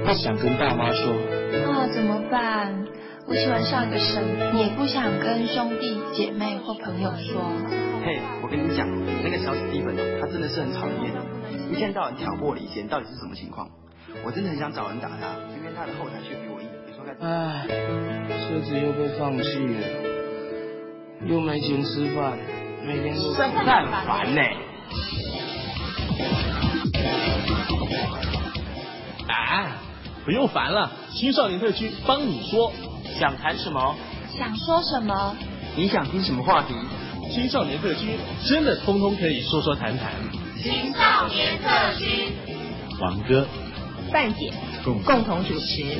想跟爸妈说。 怎么办？我喜欢上一个神父，也不想跟兄弟姐妹或朋友说。 嘿，我跟你讲，那个小史蒂芬他真的是很讨人厌，一天到晚挑拨离间，到底是什么情况？我真的很想找人打他，偏偏他的后台却比我硬，你说该怎么办？ 车子又被放弃了，又没钱吃饭，每天都真烦呢。 不用烦了，青少年特区帮你说。 想谈什么？ 想说什么？ 你想听什么话题？ 青少年特区真的通通可以说说谈谈。 青少年特区， 王哥、 范姐共同主持。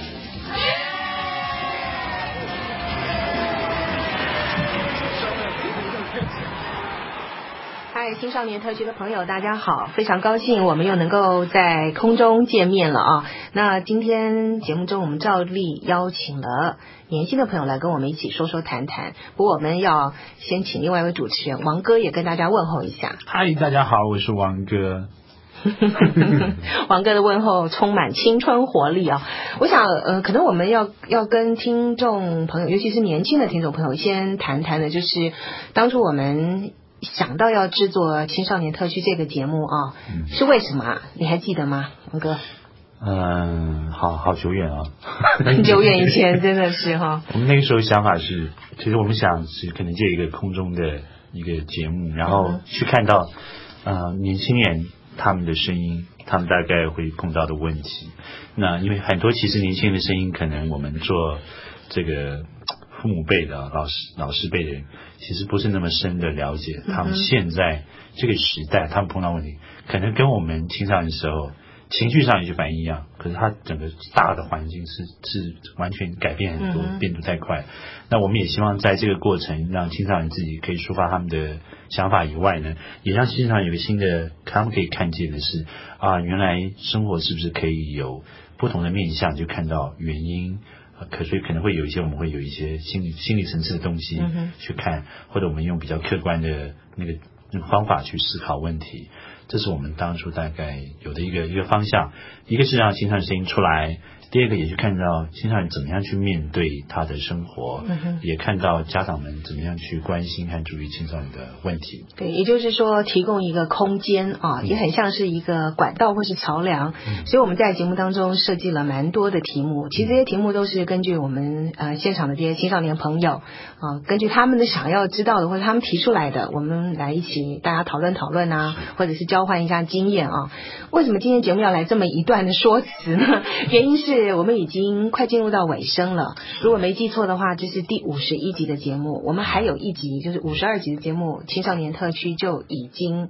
嗨，青少年特区的朋友，大家好！非常高兴我们又能够在空中见面了啊！那今天节目中，我们照例邀请了年轻的朋友来跟我们一起说说谈谈。不过我们要先请另外一位主持人王哥也跟大家问候一下。 嗨，大家好，我是王哥。 王哥的问候充满青春活力啊！我想可能我们要跟听众朋友，尤其是年轻的听众朋友，先谈谈的就是当初我们想到要制作青少年特区这个节目啊，是为什么？你还记得吗，王哥？ 好久远啊， 久远以前真的是哈。 我们那个时候想法是，其实我们想是可能借一个空中的一个节目，然后去看到年轻人他们的声音，他们大概会碰到的问题。那因为很多其实年轻人的声音，可能我们做这个父母辈的老师辈的人，其实不是那么深的了解他们现在这个时代他们碰到问题，可能跟我们青少年的时候情绪上有些反应一样，可是它整个大的环境是完全改变很多，变动太快。那我们也希望在这个过程让青少年自己可以抒发他们的想法以外呢，也让青少年有个新的他们可以看见的是原来生活是不是可以有不同的面向，就看到原因。所以可能会有一些我们会有一些心理层次的东西去看，或者我们用比较客观的那个方法去思考问题。这是我们当初大概有的一个方向，一个是让青少年声音出来，第二个也去看到青少年怎么样去面对他的生活，也看到家长们怎么样去关心和注意青少年的问题。 对，也就是说提供一个空间啊，也很像是一个管道或是桥梁。所以我们在节目当中设计了蛮多的题目，其实这些题目都是根据我们现场的这些青少年朋友根据他们的想要知道的或者他们提出来的，我们来一起大家讨论啊，或者是交换一下经验啊。为什么今天节目要来这么一段的说辞呢？原因是我们已经快进入到尾声了，如果没记错的话，这是第51集的节目，我们还有一集就是52集的节目，青少年特区就已经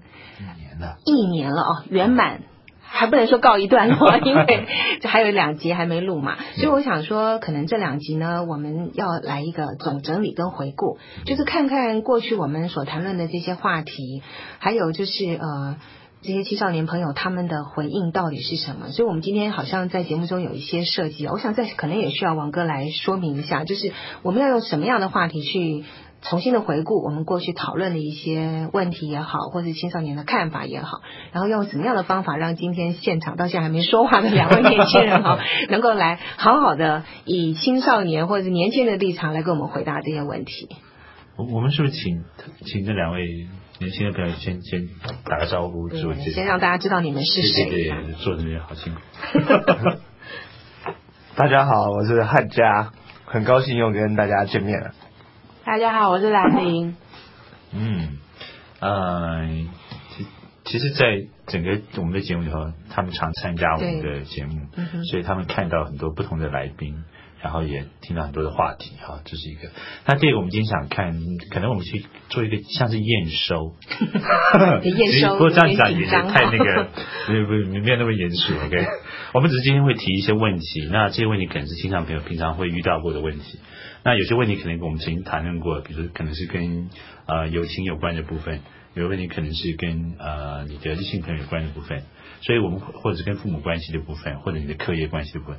1年了圆满。还不能说告一段落，因为这还有2集还没录嘛，所以我想说可能这2集呢，我们要来一个总整理跟回顾，就是看看过去我们所谈论的这些话题，还有就是这些青少年朋友他们的回应到底是什么。所以我们今天好像在节目中有一些设计，我想可能也需要王哥来说明一下，就是我们要用什么样的话题去重新的回顾我们过去讨论的一些问题也好，或是青少年的看法也好，然后用什么样的方法让今天现场到现在还没说话的2位年轻人能够来好好的以青少年或者是年轻人的立场来跟我们回答这些问题。 我们是不是请这2位年轻的朋友先打个招呼，自我介绍， 先让大家知道你们是谁。 对，做的人好辛苦。 大家好，我是汉家，很高兴又跟大家见面了。 大家好，我是兰玲。 其实在整个我们的节目里头，他们常参加我们的节目，所以他们看到很多不同的来宾，然后也听到很多的话题这是一个。那第二个我们今天想看，可能我们去做一个像是验收验收不过这样讲也太那个没有那么严肃。 OK， 我们只是今天会提一些问题，那这些问题可能是青少年朋友平常会遇到过的问题，那有些问题可能我们曾经谈论过，比如说可能是跟友情有关的部分，有的问题可能是跟你的异性朋友有关的部分，所以我们或者是跟父母关系的部分，或者你的课业关系的部分，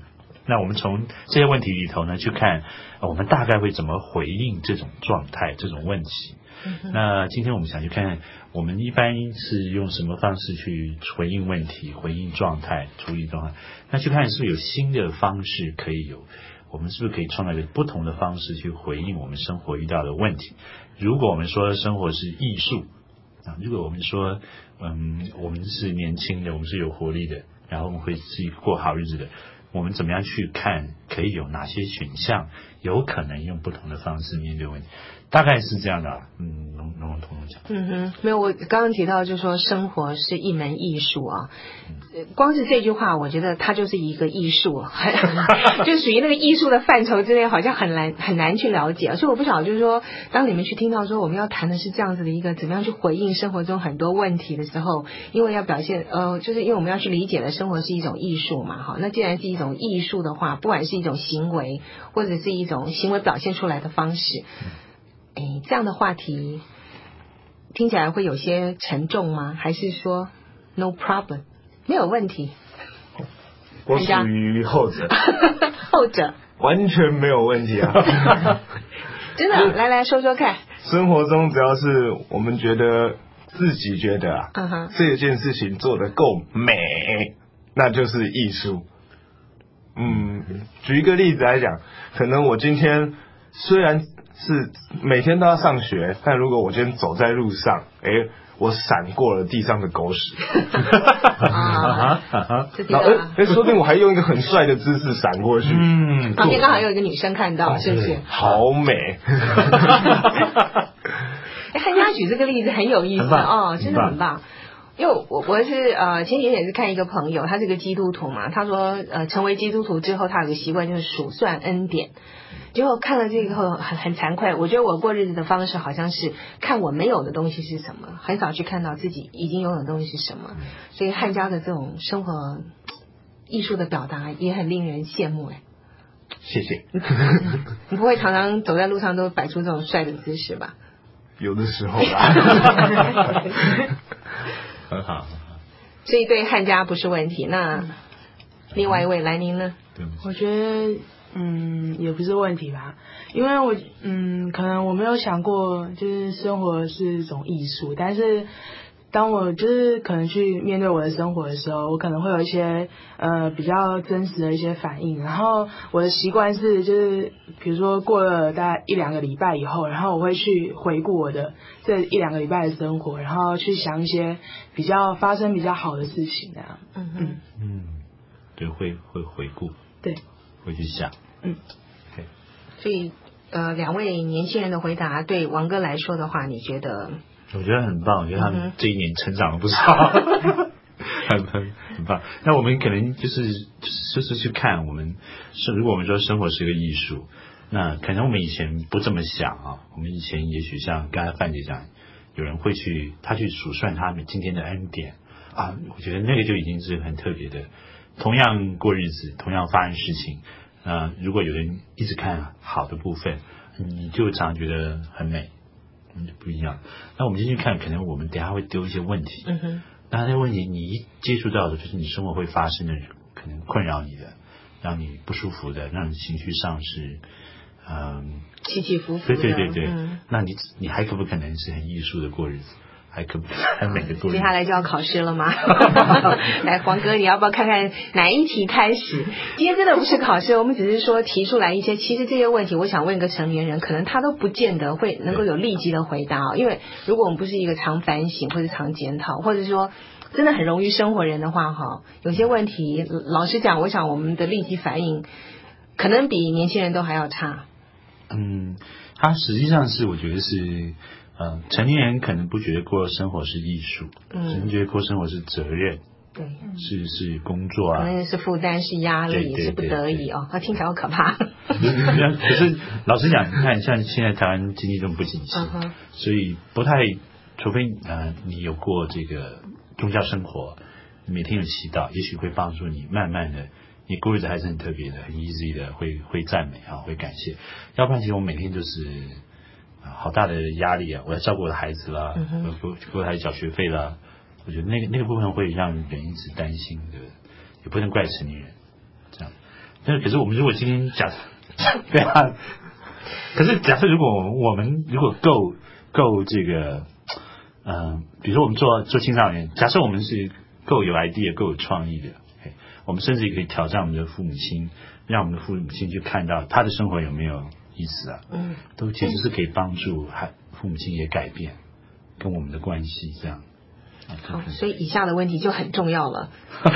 那我们从这些问题里头呢，去看我们大概会怎么回应这种状态、这种问题。那今天我们想去看，我们一般是用什么方式去回应问题、回应状态、处理状态？那去看是不是有新的方式可以有，我们是不是可以创造一个不同的方式去回应我们生活遇到的问题？如果我们说生活是艺术啊，如果我们说我们是年轻的，我们是有活力的，然后我们会是一个过好日子的，我们怎么样去看可以有哪些选项，有可能用不同的方式面对问题？大概是这样的。龙彤讲。 没有，我刚刚提到就是说生活是一门艺术啊，光是这句话我觉得它就是一个艺术，就属于那个艺术的范畴之内，好像很难去了解。所以我不晓得就是说，当你们去听到说我们要谈的是这样子的一个怎么样去回应生活中很多问题的时候，因为要表现就是因为我们要去理解的生活是一种艺术嘛，哈，那既然是一种艺术的话，不管是一种行为或者是一种行为表现出来的方式，这样的话题听起来会有些沉重吗？还是说 no problem 没有问题？ 我属于后者。 后者完全没有问题啊。 真的，来说说看。 生活中只要是我们觉得自己觉得这件事情做得够美，那就是艺术。举一个例子来讲，可能我今天虽然是每天都要上学，但如果我今天走在路上，我闪过了地上的狗屎，说不定我还用一个很帅的姿势闪过去， 旁边刚好有一个女生看到，是不是？ 好美。 汉家举这个例子很有意思哦，真的很棒。因为我是前几天也是看一个朋友，他是个基督徒嘛，他说成为基督徒之后，他有个习惯就是数算恩典。结果看了这个后很惭愧，我觉得我过日子的方式好像是看我没有的东西是什么，很少去看到自己已经拥有的东西是什么。所以汉家的这种生活艺术的表达也很令人羡慕。 谢谢。 你不会常常走在路上都摆出这种帅的姿势吧？ 有的时候啦。 很好。 所以对汉家不是问题。那另外一位来您呢？ 我觉得也不是问题吧，因为我可能我没有想过就是生活是一种艺术，但是当我就是可能去面对我的生活的时候，我可能会有一些比较真实的一些反应。然后我的习惯是就是比如说过了大概1-2个礼拜以后，然后我会去回顾我的这1-2个礼拜的生活，然后去想一些发生比较好的事情这样。 对，会回顾， 对， 会去想。 所以两位年轻人的回答对王哥来说的话，你觉得？ 我觉得很棒，我觉得他们这一年成长了不少。很棒。那我们可能就是去看我们如果我们说生活是一个艺术，那可能我们以前不这么想啊。我们以前也许像刚才范姐讲，有人会去数算他们今天的恩典啊，我觉得那个就已经是很特别的。同样过日子，同样发生事情，如果有人一直看好的部分，你就常常觉得很美，不一样。那我们进去看，可能我们等一下会丢一些问题，那那些问题你一接触到的，就是你生活会发生的，可能困扰你的，让你不舒服的，让你情绪上是起起伏伏的。 对，那你还可不可能是很艺术的过日子？还可不很美的过日子？ 接下来就要考试了吗？来，黄哥，你要不要看看哪一题开始？今天真的不是考试，我们只是说提出来一些，其实这些问题，我想问一个成年人，可能他都不见得会能够有立即的回答因为如果我们不是一个常反省或者常检讨，或者说真的很容易生活人的话有些问题老实讲，我想我们的立即反应可能比年轻人都还要差。 他实际上是我觉得是成年人可能不觉得过生活是艺术，可能觉得过生活是责任， 对， 是工作啊， 可能是负担，是压力，是不得已他听起来好可怕。 可是老实讲，你看像现在台湾经济这么不景气，所以不太，除非你有过这个宗教生活，每天有祈祷，也许会帮助你慢慢的，你过日子还是很特别的，很 easy 的，会赞美会感谢。要不然其实我每天就是好大的压力我要照顾我的孩子啦，给我孩子缴学费啦，我觉得那个部分会让人一直担心的，也不能怪成年人这样。 那可是我们如果今天对啊，可是假设如果我们如果够这个比如说我们做青少年，假设我们是够有 idea 够有创意的，我们甚至也可以挑战我们的父母亲，让我们的父母亲去看到他的生活有没有意思啊，都其实是可以帮助父母亲也改变跟我们的关系这样。 好，所以以下的问题就很重要了。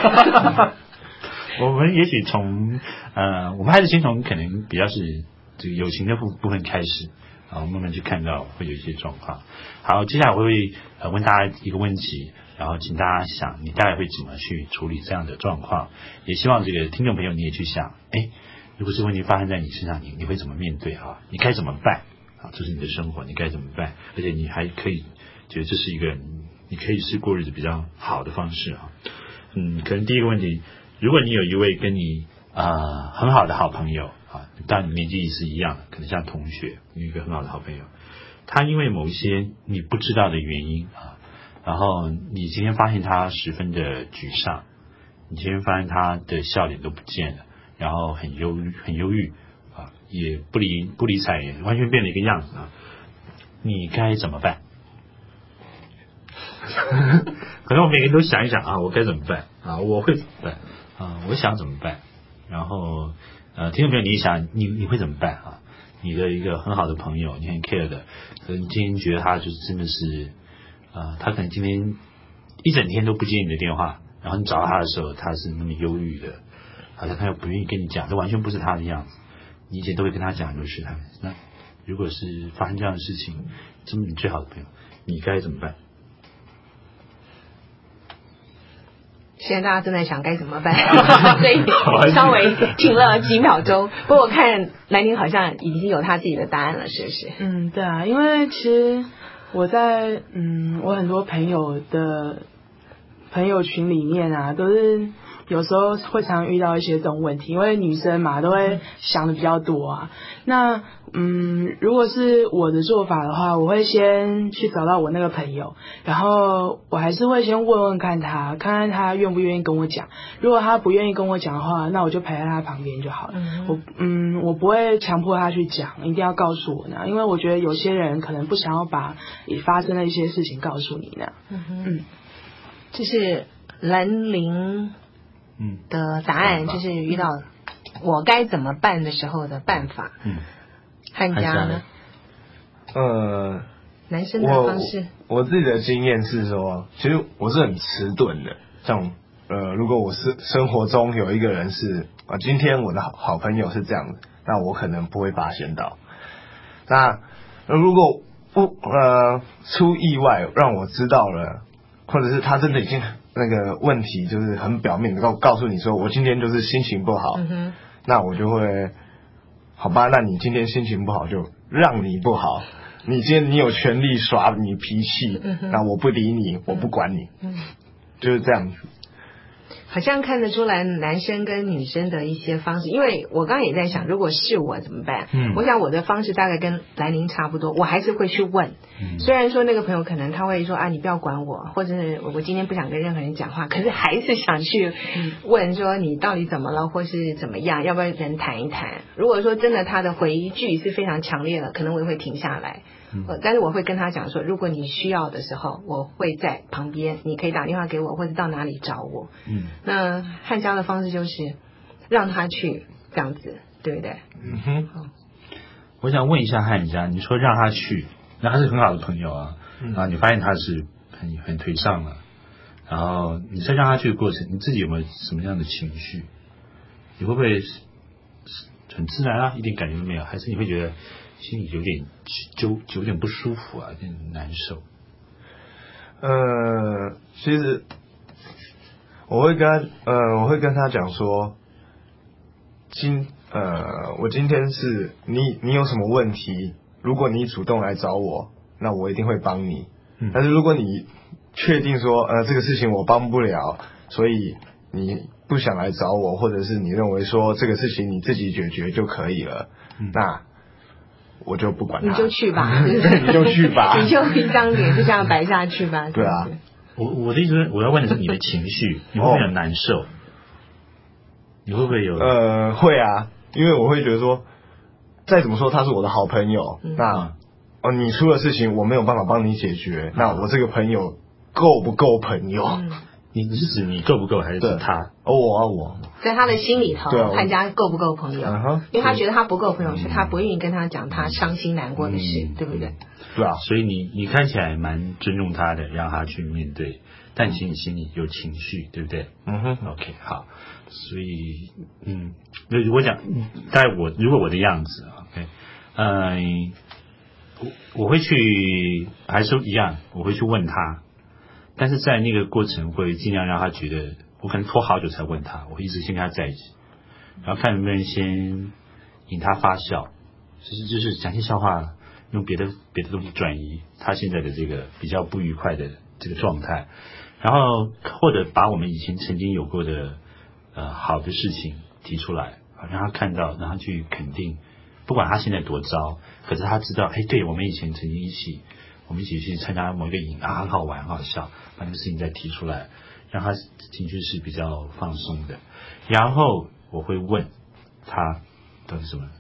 我们也许从我们还是先从可能比较是这个友情的部分开始，然后慢慢去看到会有一些状况。好，接下来我会问大家一个问题，然后请大家想你大概会怎么去处理这样的状况，也希望这个听众朋友你也去想，如果这个问题发生在你身上，你会怎么面对啊？你该怎么办啊？这是你的生活，你该怎么办？而且你还可以觉得这是一个你可以是过日子比较好的方式啊。可能第一个问题，如果你有一位跟你很好的好朋友啊，当然年纪也是一样的，可能像同学，有一个很好的好朋友，他因为某一些你不知道的原因啊，然后你今天发现他十分的沮丧，你今天发现他的笑脸都不见了，然后很忧郁啊，也不理睬，完全变了一个样子啊，你该怎么办？可能我每个人都想一想啊，我该怎么办啊？我会怎么办啊？我想怎么办？然后听众朋友，你想你会怎么办啊？你的一个很好的朋友，你很 care 的，可能今天觉得他就是真的是他可能今天一整天都不接你的电话，然后你找到他的时候，他是那么忧郁的，好像他又不愿意跟你讲，这完全不是他的样子。你以前都会跟他讲很多事，那如果是发生这样的事情，这么你最好的朋友，你该怎么办？ 现在大家正在想该怎么办，所以稍微停了几秒钟。不过我看兰宁好像已经有他自己的答案了，是不是？ 对啊，因为其实我在我很多朋友的朋友群里面啊，都是有时候会常遇到一些这种问题，因为女生嘛都会想的比较多啊。那如果是我的做法的话，我会先去找到我那个朋友，然后我还是会先问问看他愿不愿意跟我讲。如果他不愿意跟我讲的话，那我就陪在他旁边就好了。我不会强迫他去讲，一定要告诉我呢，因为我觉得有些人可能不想要把发生的一些事情告诉你呢。 这是兰陵的答案，就是遇到我该怎么办的时候的办法。汉家呢？男生的方式， 我自己的经验是说，其实我是很迟钝的。像如果我是生活中有一个人是今天我的好朋友是这样的，那我可能不会发现到。那如果不出意外让我知道了，或者是他真的已经那个问题就是很表面的告诉你说我今天就是心情不好，那我就会好吧，那你今天心情不好就让你不好，你今天你有权利耍你脾气，那我不理你，我不管你，就是这样子。 好像看得出来男生跟女生的一些方式，因为我刚刚也在想，如果是我怎么办？我想我的方式大概跟兰陵差不多，我还是会去问。虽然说那个朋友可能他会说你不要管我，或者是我今天不想跟任何人讲话，可是还是想去问说你到底怎么了，或是怎么样，要不要人谈一谈？如果说真的他的回句是非常强烈的，可能我也会停下来。但是我会跟他讲说，如果你需要的时候，我会在旁边，你可以打电话给我，或者到哪里找我。那汉家的方式就是让他去这样子，对不对？ 我想问一下汉家，你说让他去，那他是很好的朋友啊，然后你发现他是很颓丧了，然后你在让他去的过程，你自己有没有什么样的情绪？你会不会很自然啊，一点感觉都没有，还是你会觉得心里有点不舒服啊，有点难受？ 其实我会跟他讲说，我今天是你有什么问题，如果你主动来找我，那我一定会帮你。但是如果你确定说这个事情我帮不了，所以你不想来找我，或者是你认为说这个事情你自己解决就可以了，那我就不管他， 你就去吧， 你就去吧， 你就一张脸就这样摆下去吧。 对啊， 我的意思是，我要问的是你的情绪，你会不会很难受？ 你会不会有？ 会啊，因为我会觉得说，再怎么说他是我的好朋友，那你出了事情我没有办法帮你解决，那我这个朋友够不够朋友？ 你是指你够不够，还是指他？ 我在他的心里头，汉家够不够朋友？因为他觉得他不够朋友，是他不愿意跟他讲他伤心难过的事，对不对？ 对啊。 所以你看起来蛮尊重他的，让他去面对，但其实你心里有情绪，对不对？OK， 好。所以我讲，大概如果我的样子 ，OK， 我会去，还是一样，我会去问他。但是在那个过程会尽量让他觉得，我可能拖好久才问他，我会一直先跟他在一起，然后看能不能先引他发笑，就是讲些笑话，用别的东西转移他现在的这个比较不愉快的这个状态，然后或者把我们以前曾经有过的好的事情提出来，让他看到，让他去肯定，不管他现在多糟，可是他知道，对，我们以前曾经一起去参加某一个营很好玩，很好笑，把那个事情再提出来，让他情绪是比较放松的。然后我会问他到底什么，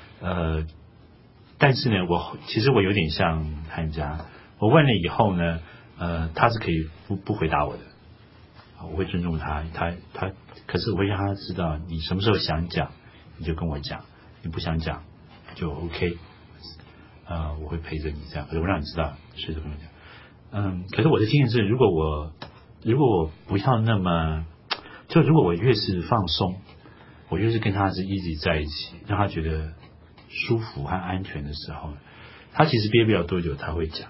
但是呢，其实我有点像汉家，我问了以后呢，他是可以不回答我的，我会尊重他，可是我会让他知道，你什么时候想讲，你就跟我讲，你不想讲就 OK。我会陪着你这样，我让你知道是这么讲。可是我的经验是，如果我不要那么，就如果我越是放松，我越是跟他是一直在一起，让他觉得舒服和安全的时候，他其实憋不了多久他会讲，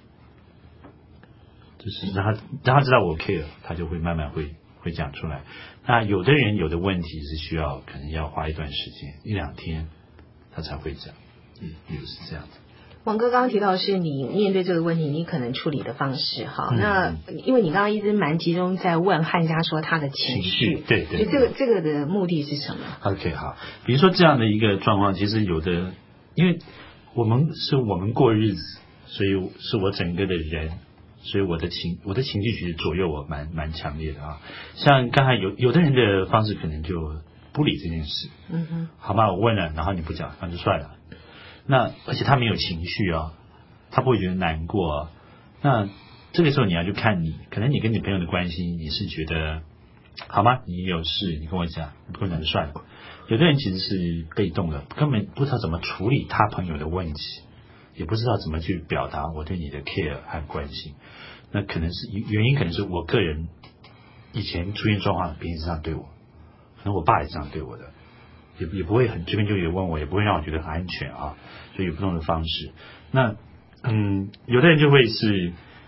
就是让他知道我 care， 他就会慢慢会讲出来。那有的人有的问题是需要可能要花一段时间1-2天他才会讲，也是这样子。 王哥刚刚提到的是你面对这个问题你可能处理的方式那因为你刚刚一直蛮集中在问汉家说他的情绪， 对， 所以这个的目的是什么 ？OK， 好，比如说这样的一个状况，其实有的，因为我们过日子，所以是我整个的人，所以我的情绪其实左右我蛮强烈的像刚才有的人的方式可能就不理这件事，好吗？我问了，然后你不讲，那就算了。那而且他没有情绪他不会觉得难过那这个时候你要去看可能你跟你朋友的关系，你是觉得好吗？你有事你跟我讲，你不跟我讲就算了。有的人其实是被动的，根本不知道怎么处理他朋友的问题，也不知道怎么去表达我对你的 care 和关心。那可能是原因，可能是我个人以前出现状况，别人是这样对我，可能我爸也这样对我的。也不会很这边就也问我，也不会让我觉得很安全所以有不同的方式。那有的人就会是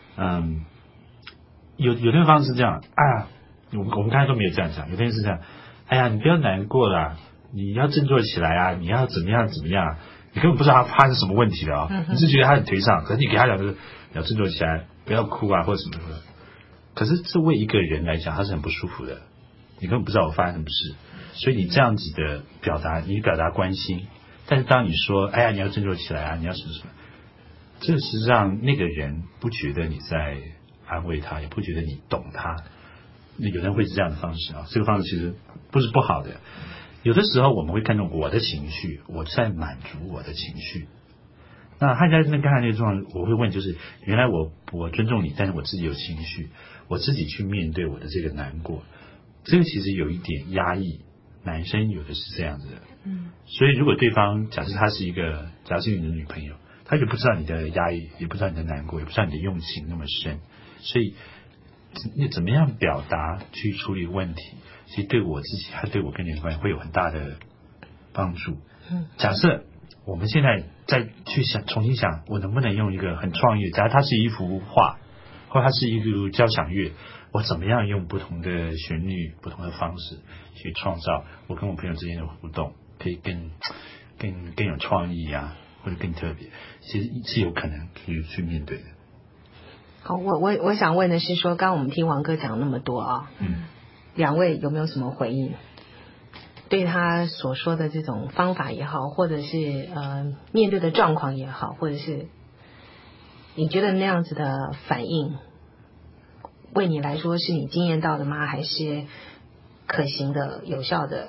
有的人方式是这样我们刚才都没有这样讲，有的人是这样，你不要难过啦，你要振作起来你要怎么样，你根本不知道他发生什么问题的你是觉得他很颓丧，可是你给他讲就是要振作起来，不要哭或者什么的。可是这为一个人来讲他是很不舒服的，你根本不知道我发生什么事。所以你这样子的表达，你表达关心，但是当你说你要振作起来你要什么什么，这是让那个人不觉得你在安慰他，也不觉得你懂他。有人会是这样的方式这个方式其实不是不好的。有的时候我们会看重我的情绪，我在满足我的情绪。那汉家刚才那个状况，我会问就是原来我尊重你，但是我自己有情绪，我自己去面对我的这个难过，这个其实有一点压抑。男生有的是这样子的，所以如果对方假设是你的女朋友，他就不知道你的压抑，也不知道你的难过，也不知道你的用情那么深，所以你怎么样表达去处理问题，其实对我自己还对我跟你的关系会有很大的帮助。假设我们现在再去重新想，我能不能用一个很创意的，假如它是一幅画，或它是一个交响乐，我怎么样用不同的旋律、不同的方式去创造我跟我朋友之间的互动，可以更有创意或者更特别，其实是有可能去面对的。 好，我想问的是说，刚刚我们听王哥讲那么多两位有没有什么回应？对他所说的这种方法也好，或者是面对的状况也好，或者是你觉得那样子的反应，为你来说是你经验到的吗？还是可行的、有效的？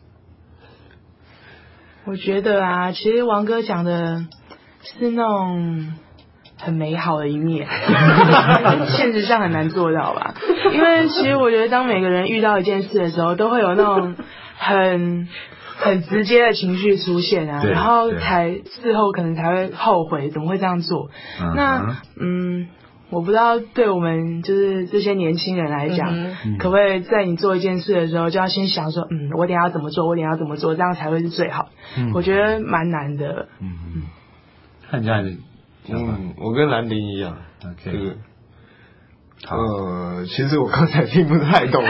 我觉得啊，其实王哥讲的是那种很美好的一面，现实上很难做到吧。因为其实我觉得，当每个人遇到一件事的时候，都会有那种很直接的情绪出现啊，然后事后可能才会后悔，怎么会这样做？那我不知道对我们就是这些年轻人来讲，可不可以在你做一件事的时候，就要先想说，我等一下要怎么做，我等一下要怎么做，这样才会是最好。我觉得蛮难的。 看这样子， 我跟兰陵一样。 OK。 其实我刚才听不太懂。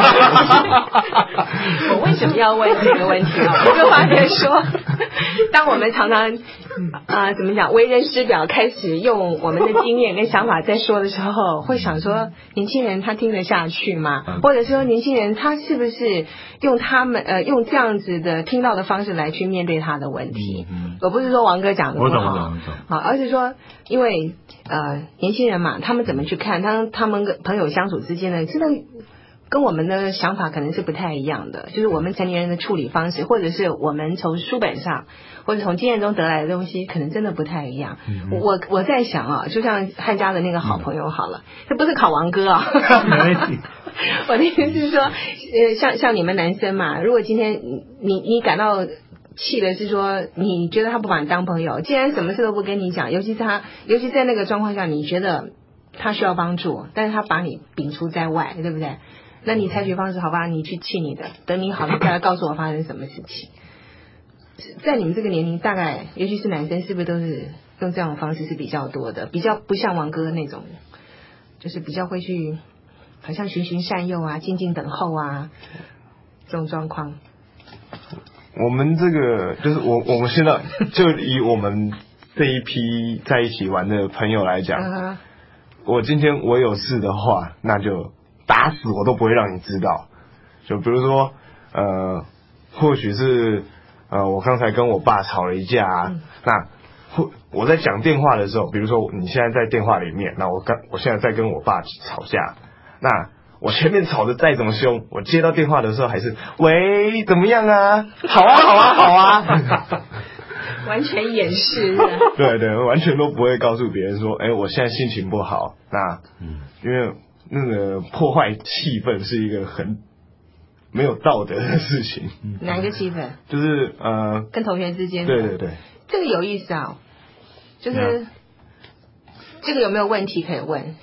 我为什么要问这个问题啊？我就发现说，当我们常常怎么讲为人师表，开始用我们的经验跟想法在说的时候，会想说年轻人他听得下去吗？或者说年轻人他是不是用用这样子的听到的方式来去面对他的问题？我不是说王哥讲的不好， 我懂， 好，而是说因为年轻人嘛，他们怎么去看他们跟朋友相处之间呢，真的跟我们的想法可能是不太一样的，就是我们成年人的处理方式，或者是我们从书本上或者从经验中得来的东西，可能真的不太一样。我在想啊，就像汉家的那个好朋友好了，这不是考王哥啊。我的意思是说，像你们男生嘛，如果今天你感到气的是说，你觉得他不把你当朋友，既然什么事都不跟你讲，尤其在那个状况下，你觉得他需要帮助，但是他把你摒除在外，对不对？那你采取方式，好吧，你去气你的，等你好了再来告诉我发生什么事情。在你们这个年龄，大概尤其是男生，是不是都是用这样的方式是比较多的，比较不像王哥那种，就是比较会去好像循循善诱啊，静静等候啊这种状况。 我们这个就是我们现在就以我们这一批在一起玩的朋友来讲，我今天我有事的话，那就打死我都不会让你知道。就比如说或许是我刚才跟我爸吵了一架啊，那我在讲电话的时候，比如说你现在在电话里面，那我现在在跟我爸吵架，那我前面吵得再怎么凶，我接到电话的时候还是喂怎么样啊，好啊完全掩饰。 对，完全都不会告诉别人说我现在心情不好。那因为那个破坏气氛是一个很没有道德的事情。 哪一个气氛？ 就是跟同学之间。 对， 这个有意思啊，就是这个有没有问题可以问？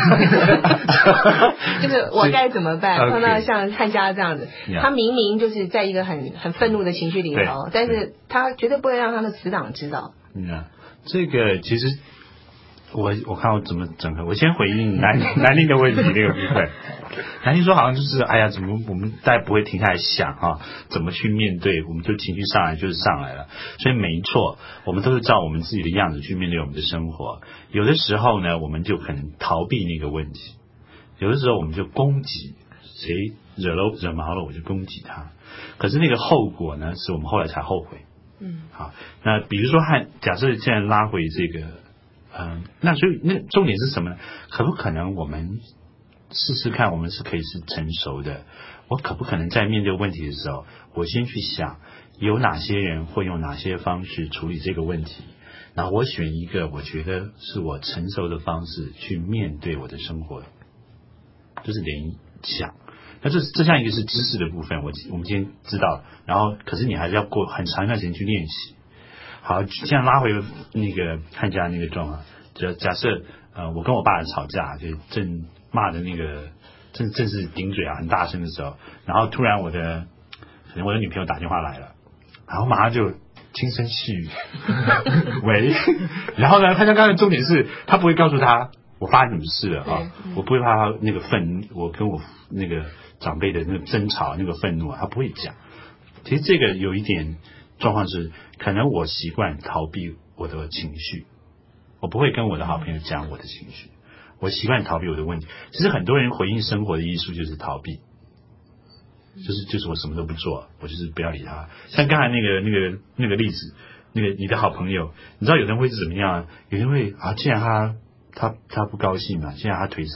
就是我该怎么办？碰到像汉家这样子，他明明就是在一个很愤怒的情绪里头，但是他绝对不会让他的死党知道。 这个其实我看我怎么整合。我先回应南宁的问题那个部分。南宁说好像就是怎么我们大家不会停下来想怎么去面对，我们就情绪上来就是上来了。所以没错，我们都是照我们自己的样子去面对我们的生活。有的时候呢，我们就可能逃避那个问题；有的时候我们就攻击，谁惹毛了我就攻击他。可是那个后果呢，是我们后来才后悔。好，那比如说假设现在拉回这个那所以那重点是什么呢？可不可能我们试试看，我们是可以是成熟的？我可不可能在面对问题的时候，我先去想有哪些人会用哪些方式处理这个问题，然后我选一个我觉得是我成熟的方式去面对我的生活，就是联想。那这像一个是知识的部分，我们今天知道了，然后可是你还是要过很长一段时间去练习。好，现在拉回那个汉家那个状况，假设我跟我爸吵架，就正骂的那个正是顶嘴很大声的时候，然后突然可能我的女朋友打电话来了，然后马上就轻声细语喂，然后呢，汉家刚才重点是他不会告诉他我发生什么事了我不会怕他那个我跟我那个长辈的那个争吵那个愤怒他不会讲。其实这个有一点状况是，可能我习惯逃避我的情绪，我不会跟我的好朋友讲我的情绪，我习惯逃避我的问题。其实很多人回应生活的艺术就是逃避，就是我什么都不做，我就是不要理他。像刚才那个例子，你的好朋友，你知道有人会是怎么样？有人会既然他不高兴嘛，既然他颓丧，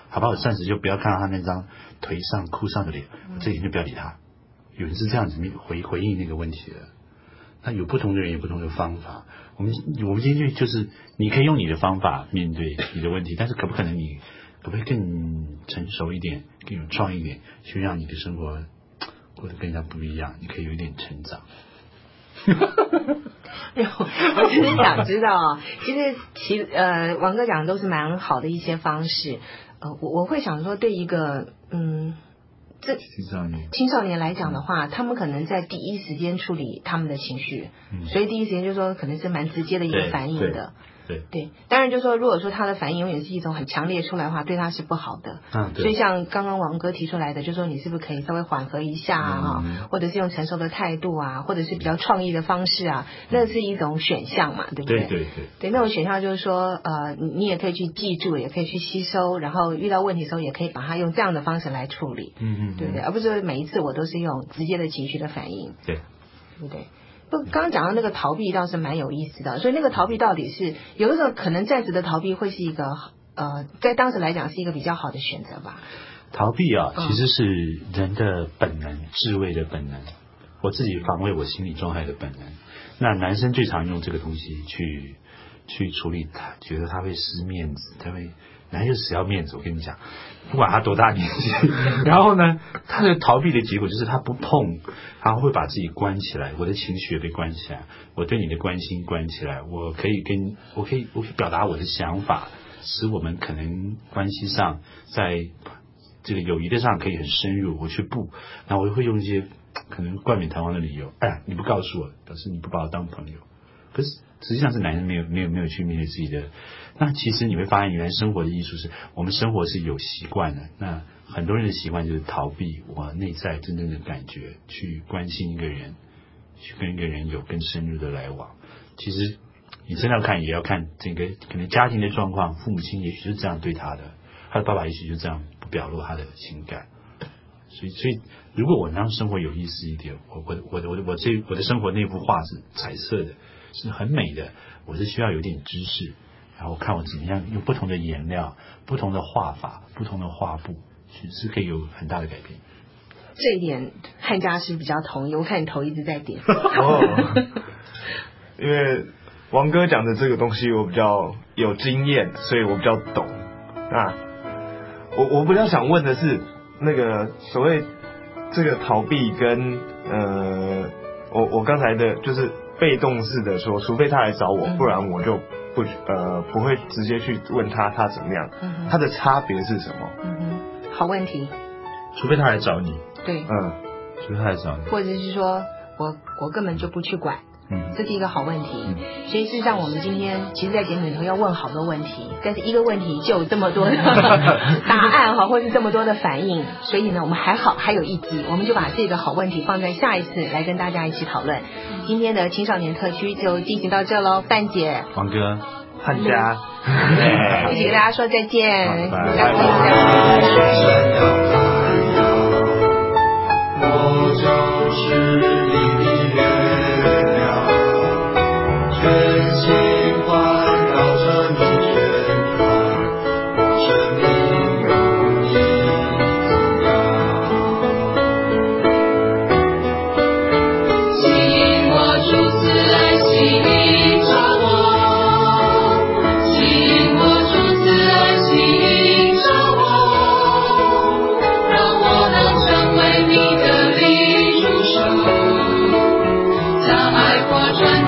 好吧，我暂时就不要看到他那张颓丧哭丧的脸，这一天就不要理他。有人是这样子回应那个问题的。那有不同的人有不同的方法。我们今天就是你可以用你的方法面对你的问题，但是可不可以更成熟一点，更有创意一点，去让你的生活过得更加不一样？你可以有一点成长。 我只是想知道啊，其实王哥讲的都是蛮好的一些方式。我会想说，对一个这青少年来讲的话，他们可能在第一时间处理他们的情绪，所以第一时间就是说可能是蛮直接的一个反应的。对，当然就是说，如果说他的反应永远是一种很强烈出来的话，对他是不好的。所以像刚刚王哥提出来的，就是说你是不是可以稍微缓和一下啊，或者是用成熟的态度啊，或者是比较创意的方式啊，那是一种选项嘛，对不对？对，那种选项就是说，你也可以去记住，也可以去吸收，然后遇到问题的时候，也可以把它用这样的方式来处理，对不对？而不是每一次我都是用直接的情绪的反应，对不对？刚刚讲到那个逃避倒是蛮有意思的，所以那个逃避到底是有的时候可能暂时的逃避会是一个在当时来讲是一个比较好的选择吧。 逃避啊，其实是人的本能，自卫的本能，我自己防卫我心理状态的本能。那男生最常用这个东西去处理他，觉得他会失面子，男人就死要面子，我跟你讲，不管他多大年纪，然后呢，他的逃避的结果就是他不碰，他会把自己关起来，我的情绪也被关起来，我对你的关心关起来，我可以表达我的想法，使我们可能关系上在这个友谊的上可以很深入，我却不，然后我会用一些可能冠冕堂皇的理由，你不告诉我，表示你不把我当朋友，可是实际上是男人没有去面对自己的。那其实你会发现，原来生活的艺术是我们生活是有习惯的。那很多人的习惯就是逃避我内在真正的感觉，去关心一个人，去跟一个人有更深入的来往。其实你真的要看，也要看整个可能家庭的状况，父母亲也许是这样对他的，他的爸爸也许就这样不表露他的情感。所以如果我让生活有意思一点，我的生活那幅画是彩色的，是很美的，我是需要有点知识，然后看我怎么样用不同的颜料、不同的画法、不同的画布，其实是可以有很大的改变。 这一点汉家是比较同意，我看你头一直在点。 因为王哥讲的这个东西我比较有经验，所以我比较懂。那我比较想问的是，那个所谓这个逃避跟我刚才的就是被动式的说，除非他来找我，不然我就不会直接去问他怎么样，他的差别是什么？ 好问题。 除非他来找你， 对， 除非他来找你， 或者是说我根本就不去管。这是一个好问题。所以事实上我们今天其实在节目里头要问好多问题，但是一个问题就有这么多的答案或是这么多的反应，所以呢我们还有一集，我们就把这个好问题放在下一次来跟大家一起讨论。今天的青少年特区就进行到这咯，范姐、 王哥、 汉家一起跟大家说再见， 拜下次我就是你的月亮，全心环绕着你圈团，我生命有你滋养。吸引我主慈爱，吸引着我，吸引我主慈爱，吸引着我，让我能成为你的living truth，将爱扩传。